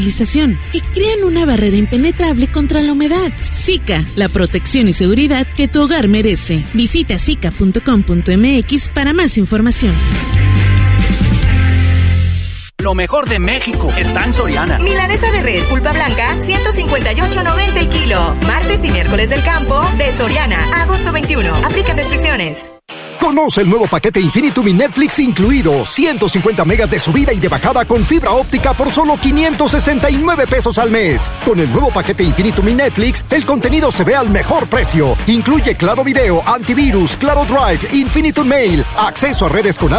que crean una barrera impenetrable contra la humedad. Sika, la protección y seguridad que tu hogar merece. Visita sika.com.mx para más información. Lo mejor de México está en Soriana. Milanesa de res pulpa blanca, 158.90 el kilo. Martes y miércoles del campo de Soriana. Agosto 21. Aplican restricciones. Conoce el nuevo paquete Infinitum y Netflix incluido. 150 megas de subida y de bajada con fibra óptica por solo 569 pesos al mes. Con el nuevo paquete Infinitum y Netflix, el contenido se ve al mejor precio. Incluye Claro Video, Antivirus, Claro Drive, Infinitum Mail, acceso a redes con